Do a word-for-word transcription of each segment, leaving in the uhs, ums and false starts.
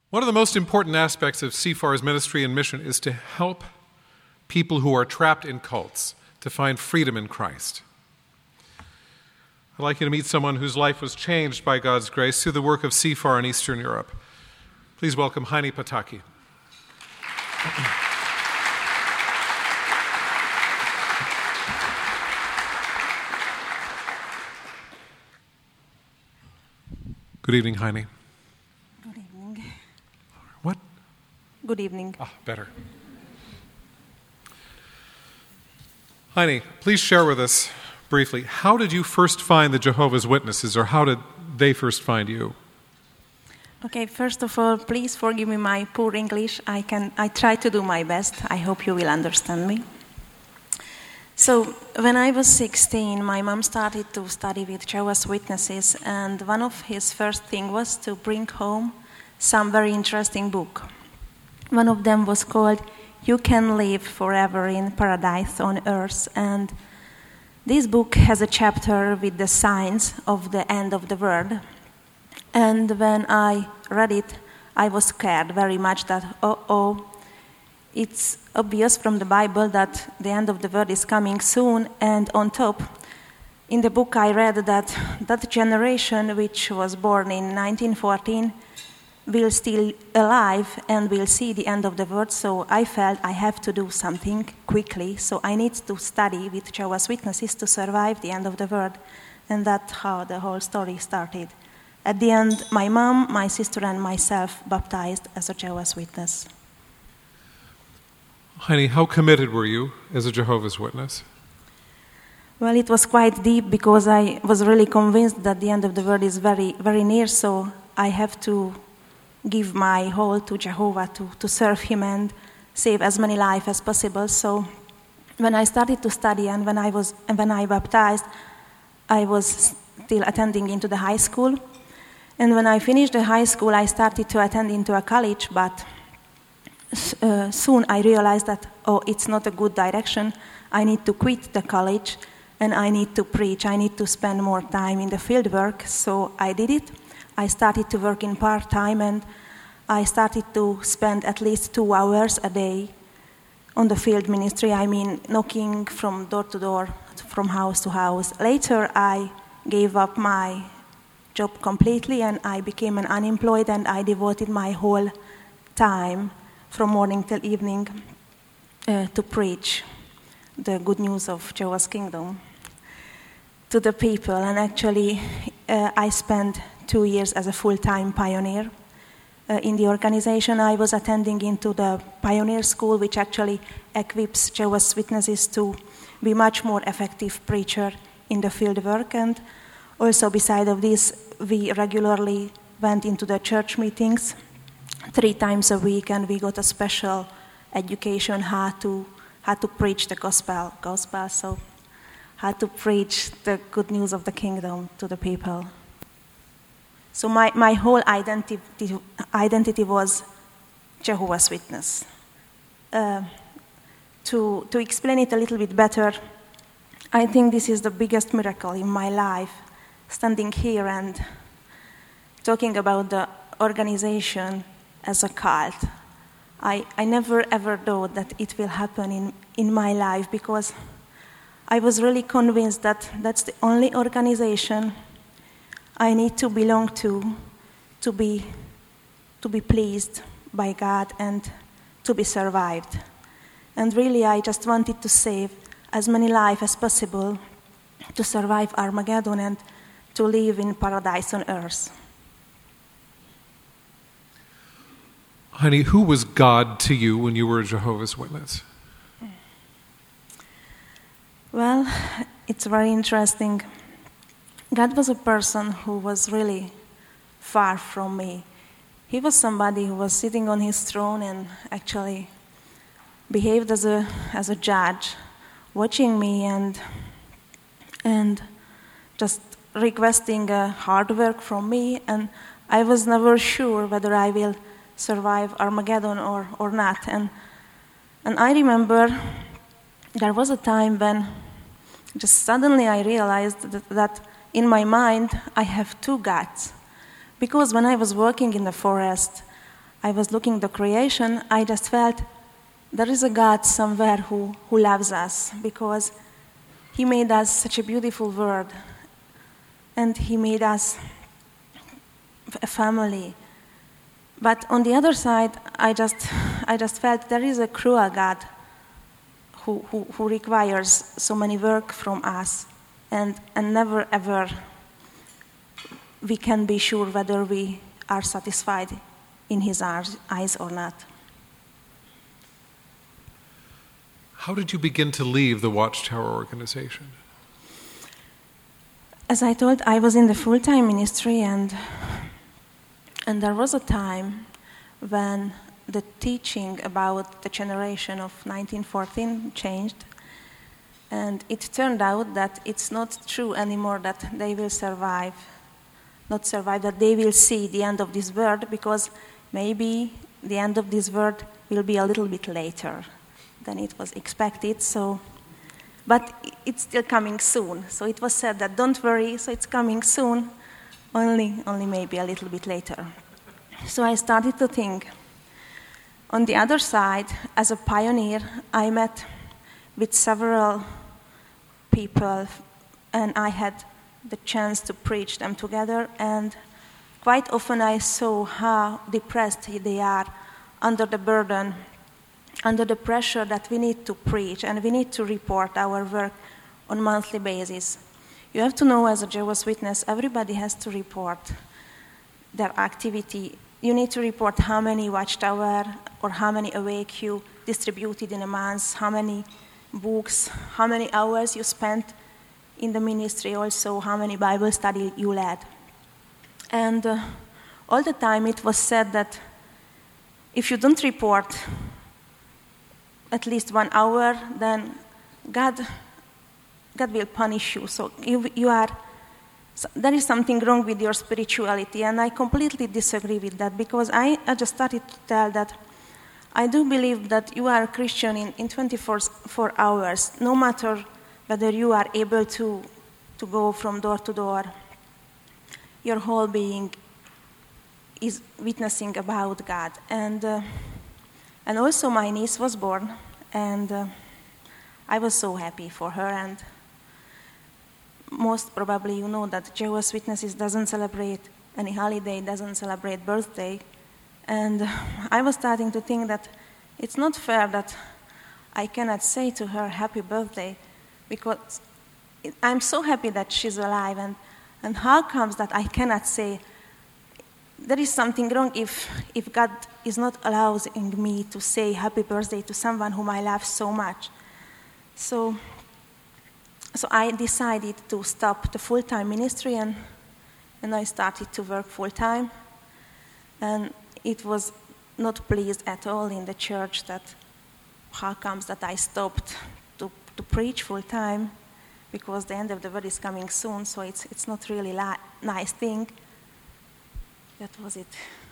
One of the most important aspects of C F A R's ministry and mission is to help people who are trapped in cults to find freedom in Christ. I'd like you to meet someone whose life was changed by God's grace through the work of C F A R in Eastern Europe. Please welcome Heini Pataki. Good evening, Heini. Good evening. What? Good evening. Ah, better. Heini, please share with us briefly, how did you first find the Jehovah's Witnesses, or how did they first find you? Okay, first of all, please forgive me my poor English. I can I try to do my best. I hope you will understand me. So, when I was sixteen, my mom started to study with Jehovah's Witnesses, and one of his first things was to bring home some very interesting book. One of them was called You Can Live Forever in Paradise on Earth, and this book has a chapter with the signs of the end of the world. And when I read it, I was scared very much that, oh-oh, it's obvious from the Bible that the end of the world is coming soon, and on top, in the book I read that that generation which was born in nineteen fourteen will still alive and will see the end of the world, so I felt I have to do something quickly, so I need to study with Jehovah's Witnesses to survive the end of the world, and that's how the whole story started. At the end, my mom, my sister, and myself baptized as a Jehovah's Witness. Heini, how committed were you as a Jehovah's Witness? Well, it was quite deep because I was really convinced that the end of the world is very, very near, so I have to give my whole to Jehovah to, to serve him and save as many lives as possible. So when I started to study and when I was and when I baptized, I was still attending into the high school. And when I finished the high school, I started to attend into a college, but uh, soon I realized that, oh, it's not a good direction. I need to quit the college and I need to preach. I need to spend more time in the field work. So I did it. I started to work in part-time, and I started to spend at least two hours a day on the field ministry. I mean, knocking from door to door, from house to house. Later, I gave up my job completely, and I became an unemployed, and I devoted my whole time from morning till evening uh, to preach the good news of Jehovah's Kingdom to the people. And actually, uh, I spent two years as a full-time pioneer uh, in the organization. I was attending into the pioneer school, which actually equips Jehovah's Witnesses to be much more effective preacher in the field work. And also, beside of this, we regularly went into the church meetings three times a week, and we got a special education how to how to preach the gospel, gospel. So, how to preach the good news of the kingdom to the people. So my, my whole identity identity was Jehovah's Witness. Uh, to to explain it a little bit better, I think this is the biggest miracle in my life, standing here and talking about the organization as a cult. I, I never ever thought that it will happen in, in my life, because I was really convinced that that's the only organization I need to belong to, to be, to be pleased by God and to be survived. And really, I just wanted to save as many lives as possible to survive Armageddon and to live in paradise on earth. Heini, who was God to you when you were a Jehovah's Witness? Well, it's very interesting. God was a person who was really far from me. He was somebody who was sitting on his throne and actually behaved as a as a judge, watching me and and just requesting uh, hard work from me. And I was never sure whether I will survive Armageddon or, or not. And and I remember there was a time when just suddenly I realized that, that in my mind I have two gods. Because when I was working in the forest, I was looking at the creation, I just felt there is a God somewhere who, who loves us, because He made us such a beautiful world, and He made us a family. But on the other side, I just, I just felt there is a cruel God who, who, who requires so many work from us, and, and never ever we can be sure whether we are satisfied in His eyes or not. How did you begin to leave the Watchtower organization? As I told, I was in the full-time ministry, and and there was a time when the teaching about the generation of nineteen fourteen changed, and it turned out that it's not true anymore that they will survive, not survive, that they will see the end of this world, because maybe the end of this world will be a little bit later than it was expected. So, but it's still coming soon. So it was said that don't worry, so it's coming soon, only, only maybe a little bit later. So I started to think. On the other side, as a pioneer, I met with several people, and I had the chance to preach them together, and quite often I saw how depressed they are under the burden, under the pressure that we need to preach and we need to report our work on a monthly basis. You have to know, as a Jehovah's Witness, everybody has to report their activity. You need to report how many Watchtower or how many Awake you distributed in a month, how many books, how many hours you spent in the ministry, also how many Bible study you led. And uh, all the time it was said that if you don't report at least one hour, then God, God will punish you. So you, you are, so there is something wrong with your spirituality, and I completely disagree with that, because I, I just started to tell that I do believe that you are a Christian in, in twenty-four hours, no matter whether you are able to, to go from door to door. Your whole being is witnessing about God. And uh, and also my niece was born, and uh, I was so happy for her. And most probably you know that Jehovah's Witnesses doesn't celebrate any holiday, doesn't celebrate birthday. And I was starting to think that it's not fair that I cannot say to her happy birthday, because I'm so happy that she's alive, and, and how comes that I cannot say there is something wrong if, if God is not allowing me to say happy birthday to someone whom I love so much. So, so I decided to stop the full-time ministry, and, and I started to work full-time. And it was not pleased at all in the church that how comes that I stopped to, to preach full-time, because the end of the world is coming soon, so it's, it's not really a nice thing. That was it.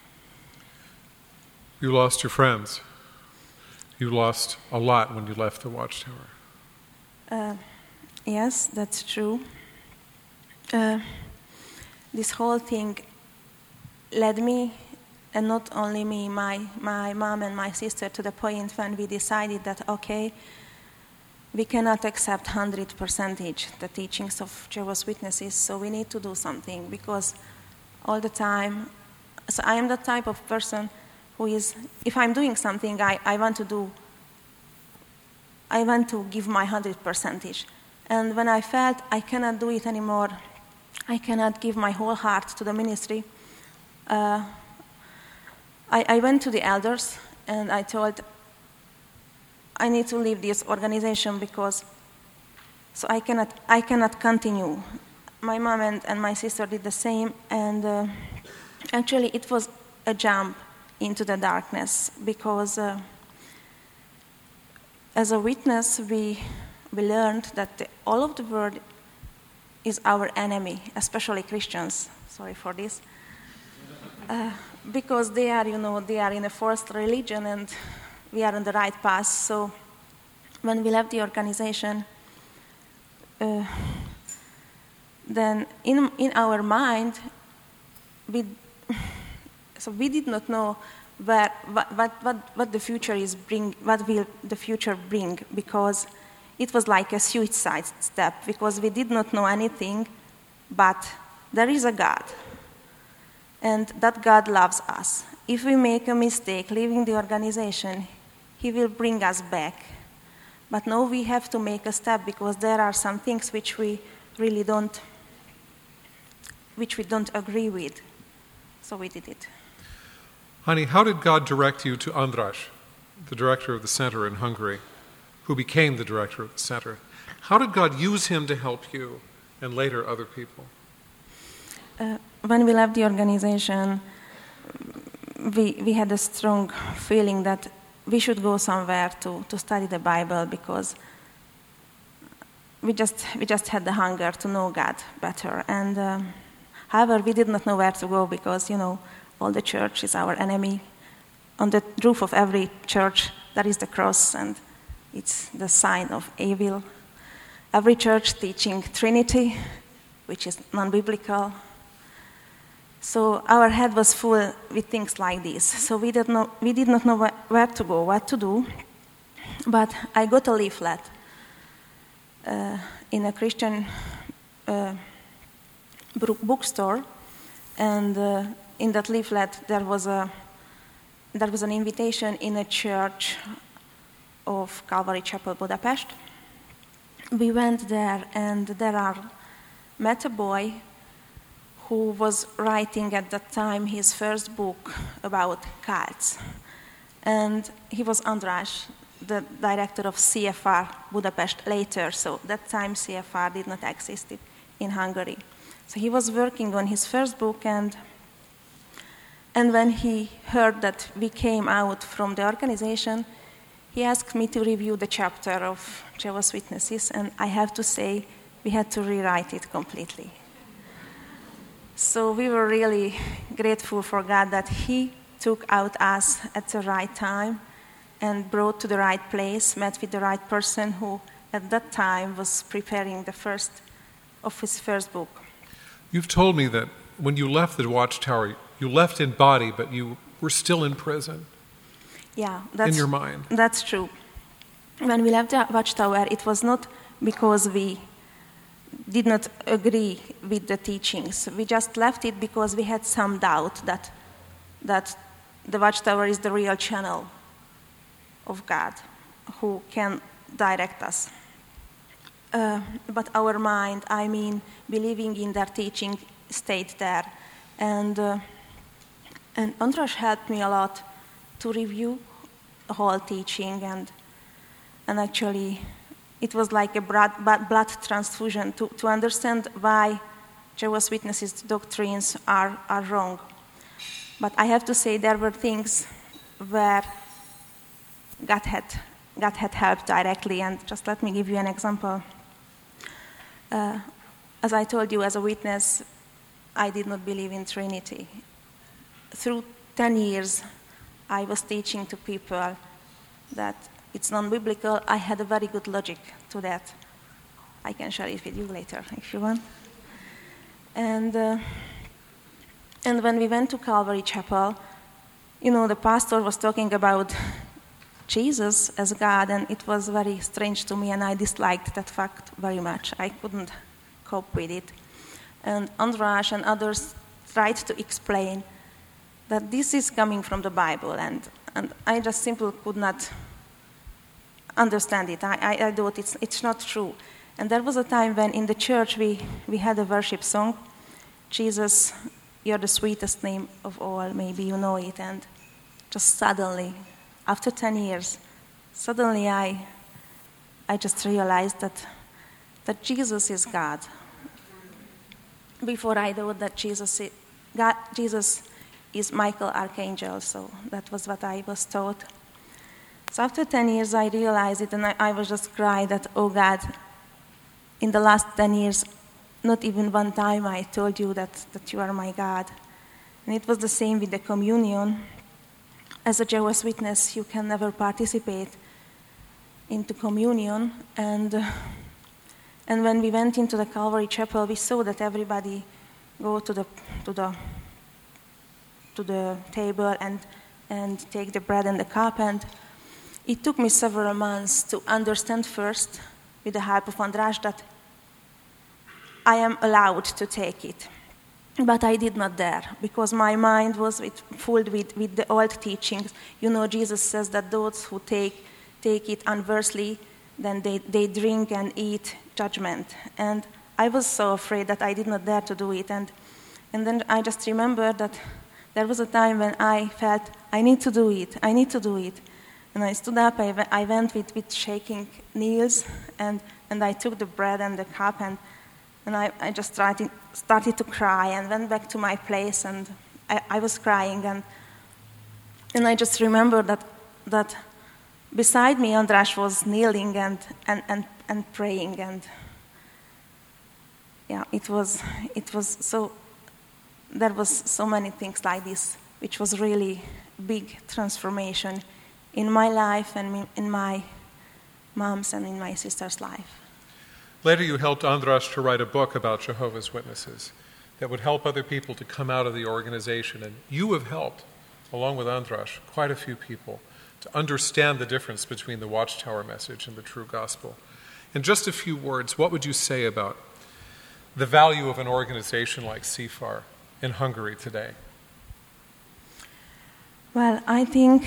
You lost your friends. You lost a lot when you left the Watchtower. Uh, yes, that's true. Uh, this whole thing led me, and not only me, my, my mom and my sister, to the point when we decided that, okay, we cannot accept one hundred percent the teachings of Jehovah's Witnesses, so we need to do something, because all the time, so I am the type of person who is, if I'm doing something, I, I want to do, I want to give my one hundred percent. And when I felt I cannot do it anymore, I cannot give my whole heart to the ministry, uh, I, I went to the elders and I told, I need to leave this organization, because so I cannot, I cannot continue. My mom and, and my sister did the same, and uh, actually it was a jump into the darkness, because uh, as a witness we we learned that the, all of the world is our enemy, especially Christians. Sorry for this, uh, because they are, you know, they are in a forced religion, and we are on the right path. So when we left the organization, uh, then in in our mind, we so we did not know where, what, what, what, what the future is bring, what will the future bring, because it was like a suicide step, because we did not know anything, but there is a God, and that God loves us. If we make a mistake leaving the organization, He will bring us back. But now we have to make a step, because there are some things which we really don't, which we don't agree with. So we did it. Honey, how did God direct you to András, the director of the center in Hungary, who became the director of the center? How did God use him to help you and later other people? Uh, when we left the organization, we, we had a strong feeling that we should go somewhere to, to study the Bible, because we just, we just had the hunger to know God better. And um, however, we did not know where to go, because, you know, all the church is our enemy. On the roof of every church, there is the cross, and it's the sign of evil. Every church teaching Trinity, which is non-biblical. So our head was full with things like this. So we did not, we did not know where to go, what to do. But I got a leaflet uh, in a Christian uh, bookstore, and uh, in that leaflet there was a there was an invitation in a church of Calvary Chapel, Budapest. We went there, and there are met a boy who was writing at that time his first book about cults. And he was András, the director of C F R Budapest later, so that time C F R did not exist in Hungary. So he was working on his first book, and and when he heard that we came out from the organization, he asked me to review the chapter of Jehovah's Witnesses, and I have to say, we had to rewrite it completely. So we were really grateful for God that He took out us at the right time and brought to the right place, met with the right person who at that time was preparing the first of his first book. You've told me that when you left the Watchtower, you left in body, but you were still in prison. Yeah, that's, in your mind. That's true. When we left the Watchtower, it was not because we did not agree with the teachings. We just left it because we had some doubt that that the Watchtower is the real channel of God who can direct us. Uh, but our mind, I mean, believing in their teaching, stayed there. And, uh, and András helped me a lot to review the whole teaching, and, and actually it was like a blood, blood transfusion to, to understand why Jehovah's Witnesses doctrines are, are wrong. But I have to say there were things where God had, God had helped directly, and just let me give you an example. Uh, as I told you, as a witness, I did not believe in Trinity. Through ten years, I was teaching to people that it's non-biblical. I had a very good logic to that. I can share it with you later if you want. And uh, and when we went to Calvary Chapel, you know, the pastor was talking about Jesus as God, and it was very strange to me, and I disliked that fact very much. I couldn't cope with it. And András and others tried to explain that this is coming from the Bible, and, and I just simply could not understand it. I, I, I thought it's, it's not true. And there was a time when in the church we, we had a worship song, Jesus, you're the sweetest name of all, maybe you know it, and just suddenly, after ten years, suddenly I, I just realized that, that Jesus is God. Before I thought that Jesus is, God, Jesus is Michael Archangel, so that was what I was taught. So after ten years I realized it, and I, I was just crying that, oh God, in the last ten years, not even one time I told you that, that you are my God. And it was the same with the communion. As a Jehovah's Witness, you can never participate into communion. And, uh, and when we went into the Calvary Chapel, we saw that everybody go to the, to the, to the table and, and take the bread and the cup. And it took me several months to understand first, with the help of András, that I am allowed to take it. But I did not dare, because my mind was with, filled with, with the old teachings. You know, Jesus says that those who take, take it unversely, then they, they drink and eat judgment. And I was so afraid that I did not dare to do it. And, and then I just remembered that there was a time when I felt, I need to do it, I need to do it. And I stood up, I, I went with, with shaking knees, and, and I took the bread and the cup, and, and I, I just started, started to cry, and went back to my place, and I, I was crying. And, and I just remembered that, that beside me, András was kneeling and, and, and, and praying. And yeah, it was, it was so, there was so many things like this, which was really big transformation in my life and in my mom's and in my sister's life. Later you helped András to write a book about Jehovah's Witnesses that would help other people to come out of the organization. And you have helped, along with András, quite a few people to understand the difference between the Watchtower message and the true gospel. In just a few words, what would you say about the value of an organization like C F A R in Hungary today? Well, I think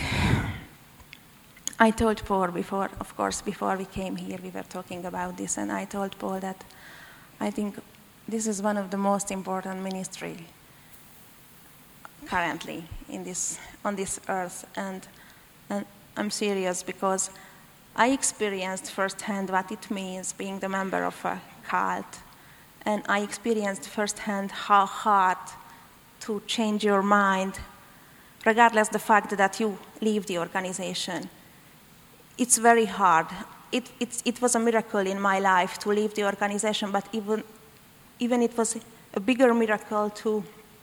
I told Paul before, of course, before we came here, we were talking about this, and I told Paul that I think this is one of the most important ministry currently in this, on this earth. And, and I'm serious, because I experienced firsthand what it means being the member of a cult, and I experienced firsthand how hard to change your mind, regardless of the fact that you leave the organization. It's very hard. It, it, it was a miracle in my life to leave the organization, but even, even it was a bigger miracle to,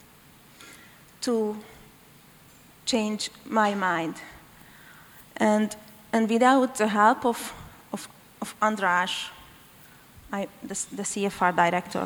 to change my mind. And, and without the help of, of, of András, I, the, the C F A R director,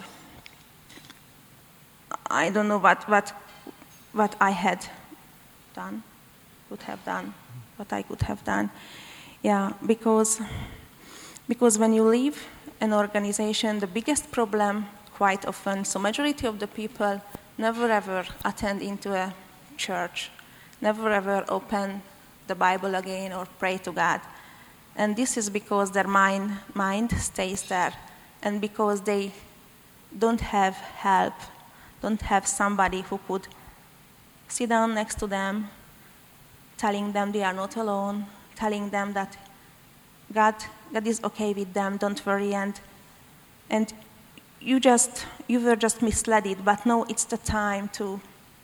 I don't know what, what, what I had done, could have done, what I could have done. Yeah, because, because when you leave an organization, the biggest problem quite often, so majority of the people never ever attend into a church, never ever open the Bible again or pray to God. And this is because their mind, mind stays there, and because they don't have help, don't have somebody who could sit down next to them, telling them they are not alone, telling them that God, God is okay with them, don't worry, and and you just you were just misled, but no, it's the time to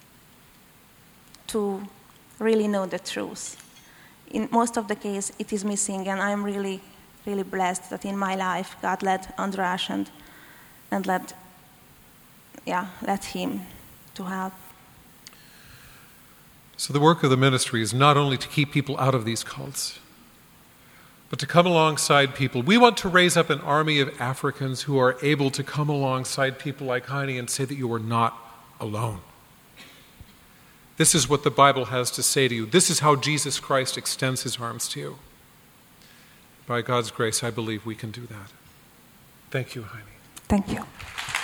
to really know the truth. In most of the case, it is missing, and I'm really, really blessed that in my life God led András and and let yeah let him to help. So the work of the ministry is not only to keep people out of these cults, but to come alongside people. We want to raise up an army of Africans who are able to come alongside people like Heini and say that you are not alone. This is what the Bible has to say to you. This is how Jesus Christ extends his arms to you. By God's grace, I believe we can do that. Thank you, Heini. Thank you.